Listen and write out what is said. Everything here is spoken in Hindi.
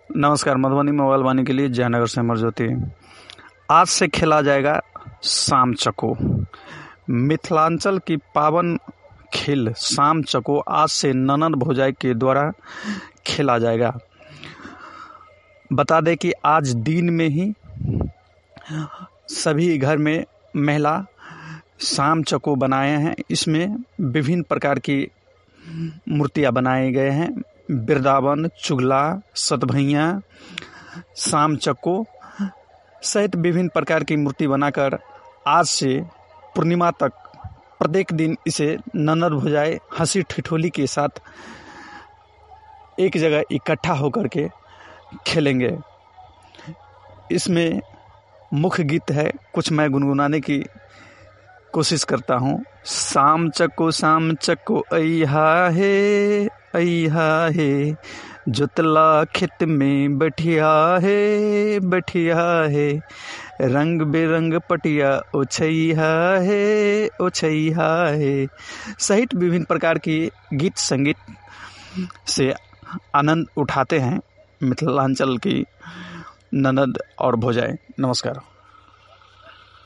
नमस्कार। मधुबनी मोबाइल वाणी के लिए जयनगर से अमरज्योति। आज से खेला जाएगा शाम चक्कू। मिथिलांचल की पावन खेल शाम चक्कू आज से ननद भौजाई के द्वारा खेला जाएगा। बता दें कि आज दिन में ही सभी घर में महिला शाम चक्कू बनाए हैं। इसमें विभिन्न प्रकार की मूर्तियां बनाए गए हैं। वृंदावन, चुगला, सतभैया, शाम चक्कू सहित विभिन्न प्रकार की मूर्ति बनाकर आज से पूर्णिमा तक प्रत्येक दिन इसे ननद भौजाई हंसी ठिठोली के साथ एक जगह इकट्ठा होकर के खेलेंगे। इसमें मुख्य गीत है, कुछ मैं गुनगुनाने की कोशिश करता हूँ। शाम चक्कू अइहा है जोतला खेत में बैठिया है रंग बेरंग पटिया ओछैया है सहित विभिन्न प्रकार की गीत संगीत से आनंद उठाते हैं मिथिलांचल की ननद और भौजाई। नमस्कार।